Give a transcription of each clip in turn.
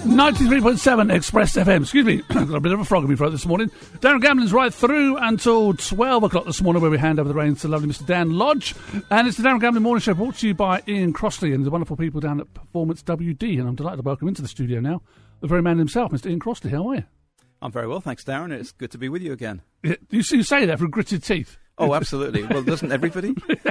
93.7 Express FM. Excuse me, I've got a bit of a frog in my throat this morning. Darren Gambling's right through until 12 o'clock this morning, where we hand over the reins to lovely Mr. Dan Lodge. And it's the Darren Gambling Morning Show, brought to you by Ian Crossley and the wonderful people down at Performance WD. And I'm delighted to welcome into the studio now the very man himself, Mr. Ian Crossley. How are you? I'm very well, thanks, Darren. It's good to be with you again. You say that through gritted teeth. Oh, absolutely. Well, doesn't everybody?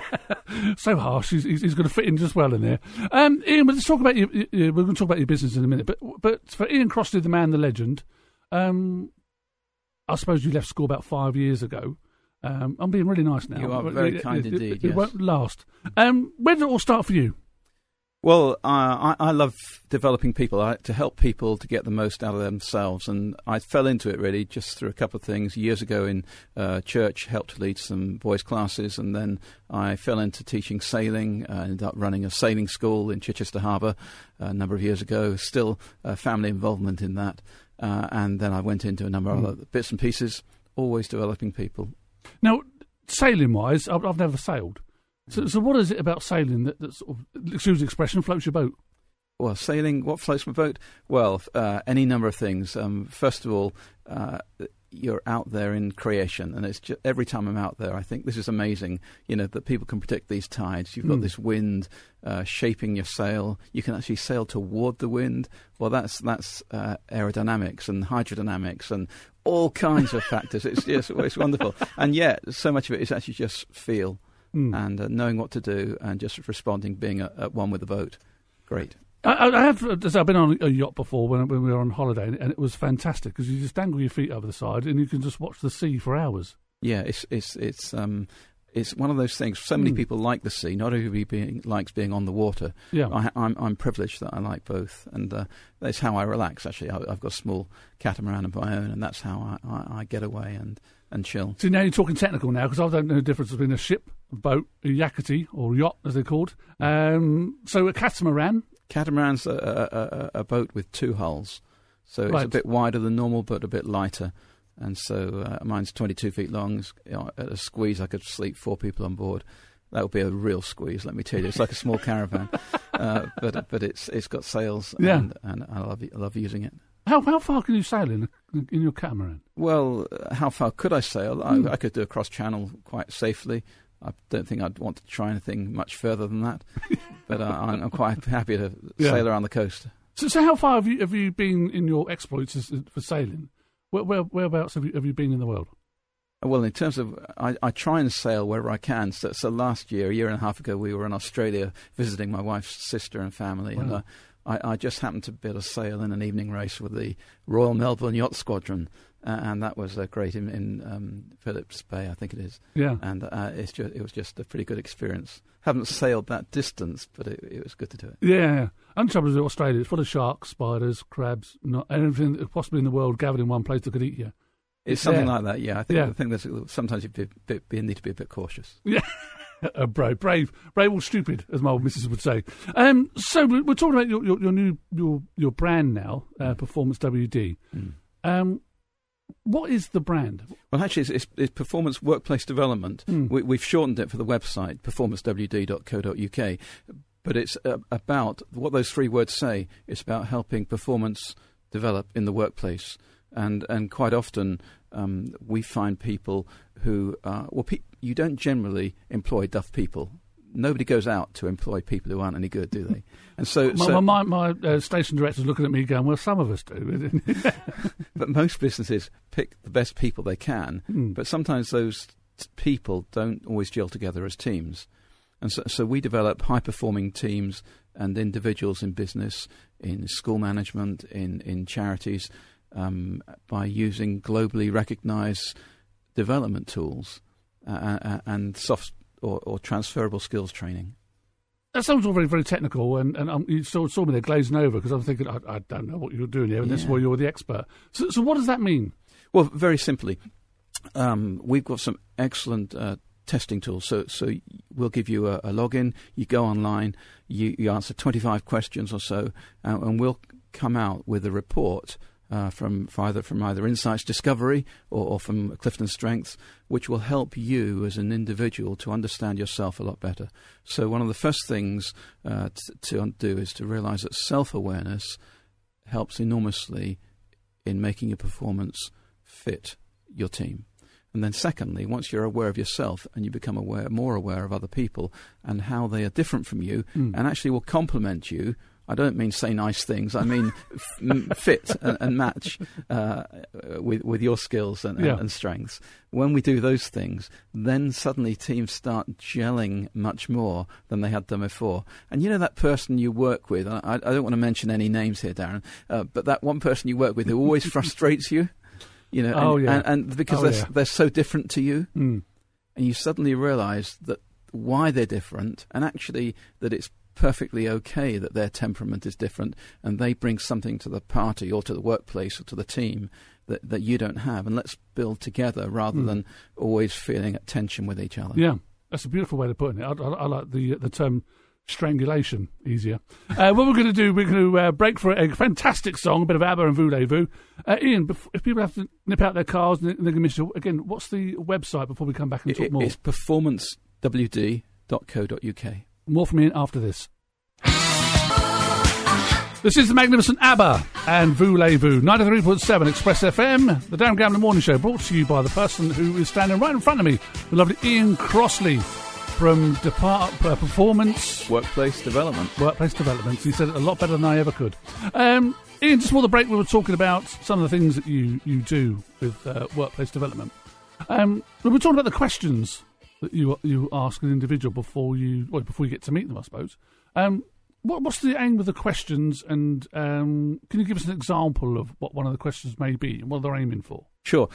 So harsh. He's going to fit in just well in there. Ian, let's talk about we're going to talk about your business in a minute. But for Ian Crossley, the man, the legend, I suppose you left school about 5 years ago. I'm being really nice now. You are very kind indeed. Yes. It won't last. Where did it all start for you? Well, I love developing people, to help people to get the most out of themselves. And I fell into it really just through a couple of things. Years ago in church, helped lead some boys' classes. And then I fell into teaching sailing. I ended up running a sailing school in Chichester Harbour a number of years ago. Still family involvement in that. And then I went into a number of other bits and pieces, always developing people. Now, sailing-wise, I've never sailed. So what is it about sailing that sort of, excuse the expression, floats your boat? Well, sailing, what floats my boat? Well, any number of things. First of all, you're out there in creation, and it's just, every time I'm out there, I think this is amazing, that people can predict these tides. You've got this wind shaping your sail. You can actually sail toward the wind. Well, that's aerodynamics and hydrodynamics and all kinds of factors. It's wonderful. And yet, so much of it is actually just feel. And knowing what to do and just responding, being at one with the boat. Great. I've been on a yacht before when we were on holiday, and it was fantastic because you just dangle your feet over the side and you can just watch the sea for hours. Yeah, it's one of those things. So many people like the sea. Not everybody likes being on the water. Yeah, I'm privileged that I like both, and that's how I relax. Actually, I've got a small catamaran of my own, and that's how I get away and chill. So now you're talking technical now, because I don't know the difference between a ship, a boat, a yakety, or yacht, as they're called. So a catamaran. Catamaran's a boat with two hulls. So it's a bit wider than normal, but a bit lighter. And so mine's 22 feet long. At a squeeze, I could sleep 4 people on board. That would be a real squeeze, let me tell you. It's like a small caravan. But it's got sails, and I love using it. How far can you sail in your catamaran? Well, how far could I sail? I could do a cross-channel quite safely. I don't think I'd want to try anything much further than that. But I'm quite happy to sail around the coast. So how far have you been in your exploits for sailing? Whereabouts have you been in the world? Well, in terms of, I try and sail wherever I can. So last year, a year and a half ago, we were in Australia visiting my wife's sister and family. Wow. And I just happened to be able to sail in an evening race with the Royal Melbourne Yacht Squadron, and that was great in Phillips Bay, I think it is. Yeah. And it was just a pretty good experience. Haven't sailed that distance, but it was good to do it. Yeah. And the trouble is, Australia, it's full of sharks, spiders, crabs, anything possibly in the world gathered in one place that could eat you. It's something like that, yeah. I think there's sometimes you need to be a bit cautious. Yeah. Brave or stupid, as my old missus would say. So we're talking about your brand now, Performance WD. What is the brand? Well, actually, it's Performance Workplace Development. We've shortened it for the website, performancewd.co.uk. But it's about what those 3 words say. It's about helping performance develop in the workplace. And quite often we find people who you don't generally employ duff people. Nobody goes out to employ people who aren't any good, do they? And so my station director's looking at me going, well, some of us do. But most businesses pick the best people they can, but sometimes those people don't always gel together as teams. And so we develop high-performing teams and individuals in business, in school management, in charities, by using globally recognised development tools and soft or transferable skills training. That sounds all very, very technical, and you saw me there glazing over because I'm thinking, I don't know what you're doing here, and that's why you're the expert. So what does that mean? Well, very simply, we've got some excellent testing tools. So we'll give you a login. You go online, you answer 25 questions or so, and we'll come out with a report from either Insights Discovery or from Clifton Strengths, which will help you as an individual to understand yourself a lot better. So one of the first things to do is to realise that self-awareness helps enormously in making your performance fit your team. And then secondly, once you're aware of yourself and you become more aware of other people and how they are different from you and actually will complement you, I don't mean say nice things, I mean fit and match with your skills and strengths. When we do those things, then suddenly teams start gelling much more than they had done before. And you know that person you work with, I don't want to mention any names here, Darren, but that one person you work with who always frustrates you, you know, and because they're so different to you, and you suddenly realise that why they're different, and actually that it's perfectly okay that their temperament is different, and they bring something to the party or to the workplace or to the team that you don't have, and let's build together rather than always feeling at tension with each other. Yeah, that's a beautiful way of putting it. I like the term strangulation easier. What we're going to do, we're going to break for a fantastic song, a bit of ABBA and Voulez-Vous. Ian, if people have to nip out their cars and they can miss you, again, what's the website before we come back and talk more? It's performancewd.co.uk. More from Ian after this. This is the magnificent ABBA and Voulez-Vous, 93.7 Express FM, the Darren Gambling Morning Show, brought to you by the person who is standing right in front of me, the lovely Ian Crossley from Performance... Workplace Development. Workplace Development. He said it a lot better than I ever could. Ian, just before the break, we were talking about some of the things that you do with workplace development. We were talking about the questions that you ask an individual before you get to meet them, I suppose. What's the aim of the questions, and can you give us an example of what one of the questions may be and what they're aiming for? Sure.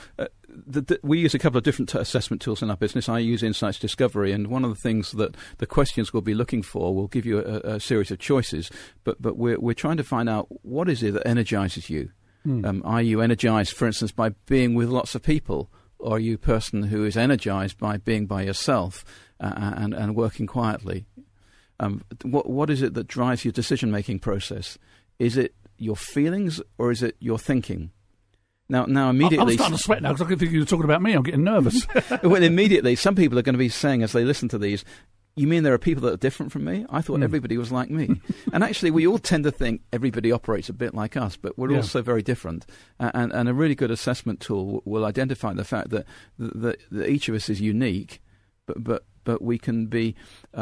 We use a couple of different assessment tools in our business. I use Insights Discovery, and one of the things that the questions will be looking for will give you a series of choices, but we're trying to find out what is it that energises you. Are you energised, for instance, by being with lots of people? Or are you a person who is energised by being by yourself and working quietly? What is it that drives your decision-making process? Is it your feelings or is it your thinking? Now, immediately... I'm starting to sweat now because I think you're talking about me. I'm getting nervous. Well, immediately, some people are going to be saying as they listen to these, you mean there are people that are different from me? I thought everybody was like me. And actually, we all tend to think everybody operates a bit like us, but we're also very different. And a really good assessment tool will identify the fact that each of us is unique, but we can be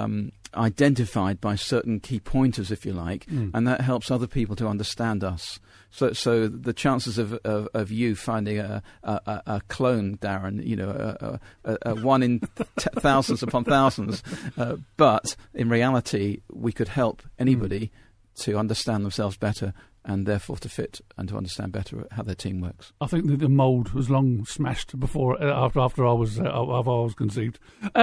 identified by certain key pointers, if you like, and that helps other people to understand us. So the chances of you finding a clone, Darren, you know, a one in thousands upon thousands, but in reality, we could help anybody to understand themselves better and therefore to fit and to understand better how their team works. I think that the mould was long smashed after I was conceived.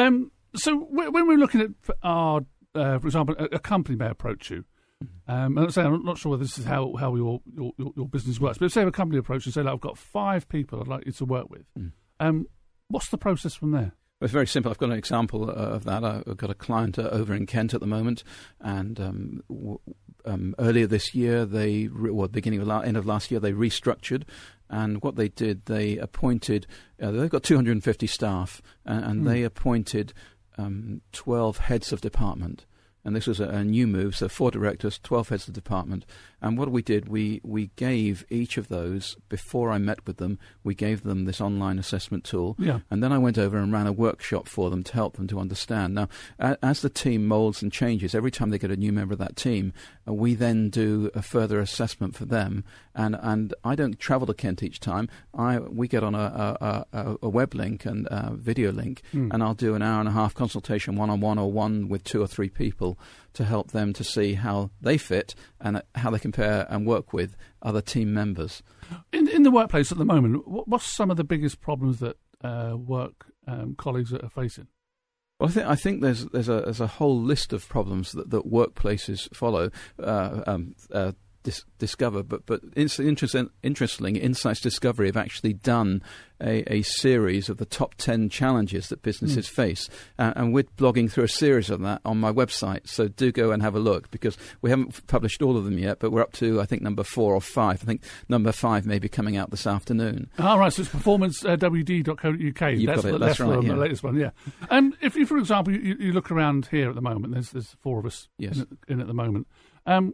So when we're looking at our, for example, a company may approach you. And I'm not sure whether this is how your business works, but say a company approaches and say, I've got 5 people I'd like you to work with. What's the process from there? Well, it's very simple. I've got an example of that. I've got a client over in Kent at the moment, and earlier this year, end of last year, they restructured. And what they did, they appointed, they've got 250 staff, and they appointed 12 heads of department. And this was a new move, so 4 directors, 12 heads of department. And what we did, we gave each of those, before I met with them, we gave them this online assessment tool. Yeah. And then I went over and ran a workshop for them to help them to understand. Now, as the team moulds and changes, every time they get a new member of that team, we then do a further assessment for them. And I don't travel to Kent each time. We get on a web link and a video link, and I'll do an hour-and-a-half consultation one-on-one or one with 2 or 3 people to help them to see how they fit and how they compare and work with other team members. In the workplace at the moment, what's some of the biggest problems that colleagues are facing? Well, I think there's a whole list of problems that workplaces follow. Discover, but interestingly, Insights Discovery have actually done a series of the top 10 challenges that businesses face, and we're blogging through a series of that on my website, so do go and have a look, because we haven't published all of them yet, but we're up to, I think, number 4 or 5. I think number 5 may be coming out this afternoon. All right, so it's performancewd.co.uk. You've got it, that's right, yeah. The latest one, yeah. And if you, for example, you look around here at the moment, there's 4 of us in at the moment.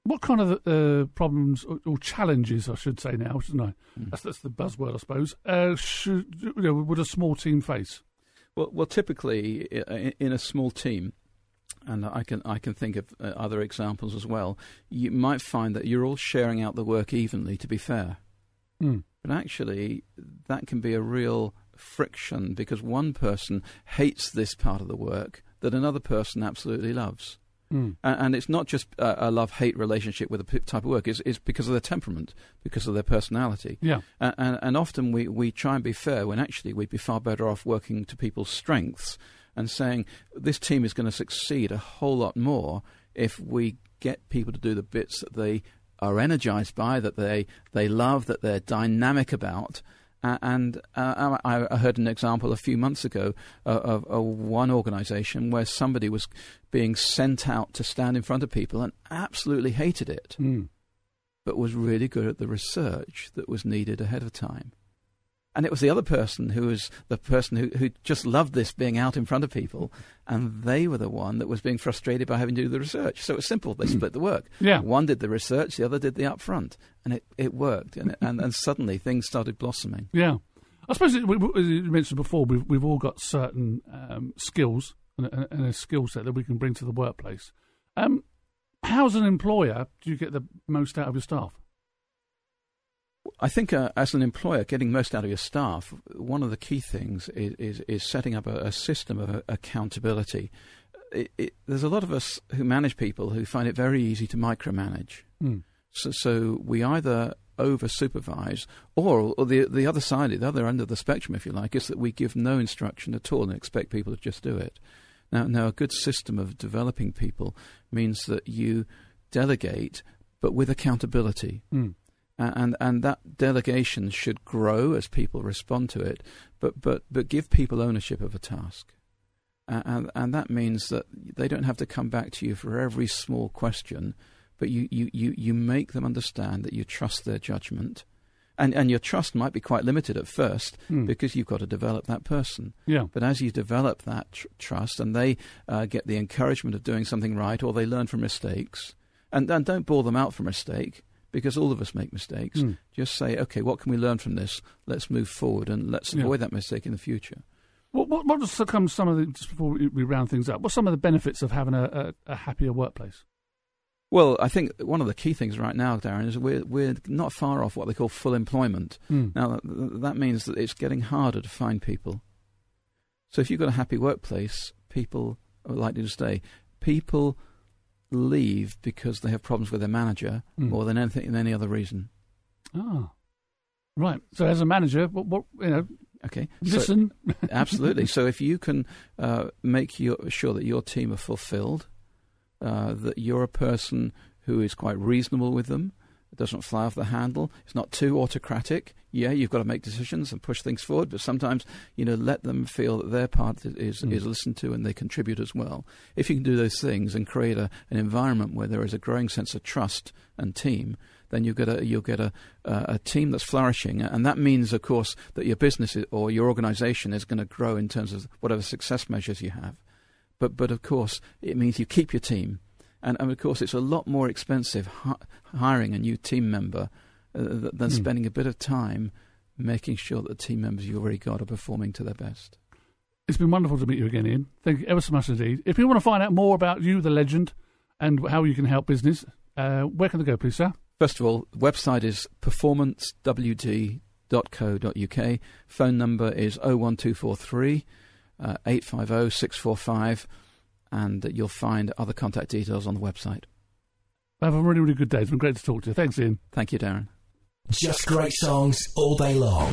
What kind of problems or challenges, I should say now, shouldn't I? That's the buzzword, I suppose. Would a small team face? Well, typically in a small team, and I can think of other examples as well, you might find that you're all sharing out the work evenly, to be fair. But actually, that can be a real friction because one person hates this part of the work that another person absolutely loves. And it's not just a love-hate relationship with a type of work. It's because of their temperament, because of their personality. Yeah. And often we try and be fair when actually we'd be far better off working to people's strengths and saying this team is going to succeed a whole lot more if we get people to do the bits that they are energized by, that they love, that they're dynamic about. And I heard an example a few months ago of one organisation where somebody was being sent out to stand in front of people and absolutely hated it, but was really good at the research that was needed ahead of time. And it was the other person who was the person who just loved this being out in front of people, and they were the one that was being frustrated by having to do the research. So it was simple. They split the work. Yeah. One did the research, the other did the upfront, and it worked. And suddenly things started blossoming. Yeah. I suppose, as you mentioned before, we've all got certain skills and a skill set that we can bring to the workplace. How, as an employer, do you get the most out of your staff? I think as an employer, getting most out of your staff, one of the key things is setting up a system of accountability. There's a lot of us who manage people who find it very easy to micromanage. So we either over-supervise, or the other side, the other end of the spectrum, if you like, is that we give no instruction at all and expect people to just do it. Now a good system of developing people means that you delegate, but with accountability. And that delegation should grow as people respond to it, but give people ownership of a task. And that means that they don't have to come back to you for every small question, but you make them understand that you trust their judgment. And your trust might be quite limited at first because you've got to develop that person. Yeah. But as you develop that trust and they get the encouragement of doing something right, or they learn from mistakes, and don't bore them out for mistake, because all of us make mistakes. Just say, okay, what can we learn from this? Let's move forward and let's avoid that mistake in the future. What just comes just before we round things up, what's some of the benefits of having a happier workplace? Well, I think one of the key things right now, Darren, is we're not far off what they call full employment. Now, that means that it's getting harder to find people. So if you've got a happy workplace, people are likely to stay. People leave because they have problems with their manager more than any other reason. Ah, right. So as a manager, what okay, listen. So, absolutely. So if you can make sure that your team are fulfilled, that you're a person who is quite reasonable with them, doesn't fly off the handle, it's not too autocratic. Yeah, you've got to make decisions and push things forward, but sometimes, let them feel that their part is listened to and they contribute as well. If you can do those things and create an environment where there is a growing sense of trust and team, then you'll get a team that's flourishing. And that means, of course, that your business or your organisation is going to grow in terms of whatever success measures you have. But of course, it means you keep your team. And of course, it's a lot more expensive hiring a new team member than spending a bit of time making sure that the team members you've already got are performing to their best. It's been wonderful to meet you again, Ian. Thank you ever so much indeed. If you want to find out more about you, the legend, and how you can help business, where can they go, please, sir? First of all, the website is performancewd.co.uk. Phone number is 01243 850 645. And you'll find other contact details on the website. Have a really, really good day. It's been great to talk to you. Thanks, Ian. Thank you, Darren. Just great songs all day long.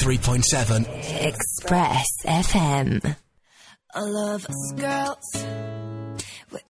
93.7 Express FM. I love girls